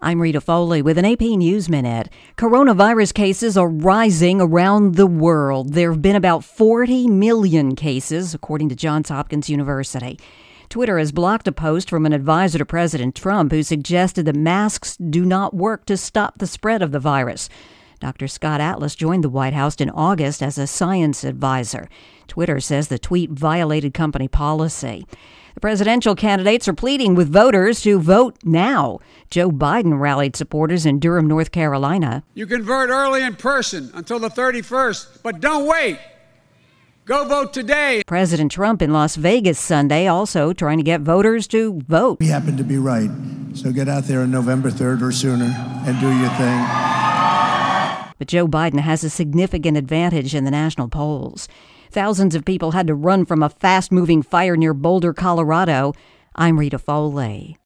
I'm Rita Foley with an AP News Minute. Coronavirus cases are rising around the world. There have been about 40 million cases, according to Johns Hopkins University. Twitter has blocked a post from an advisor to President Trump who suggested that masks do not work to stop the spread of the virus. Dr. Scott Atlas joined the White House in August as a science advisor. Twitter says the tweet violated company policy. The presidential candidates are pleading with voters to vote now. Joe Biden rallied supporters in Durham, North Carolina. You can vote early in person until the 31st, but don't wait. Go vote today. President Trump in Las Vegas Sunday also trying to get voters to vote. We happen to be right, so get out there on November 3rd or sooner and do your thing. But Joe Biden has a significant advantage in the national polls. Thousands of people had to run from a fast-moving fire near Boulder, Colorado. I'm Rita Foley.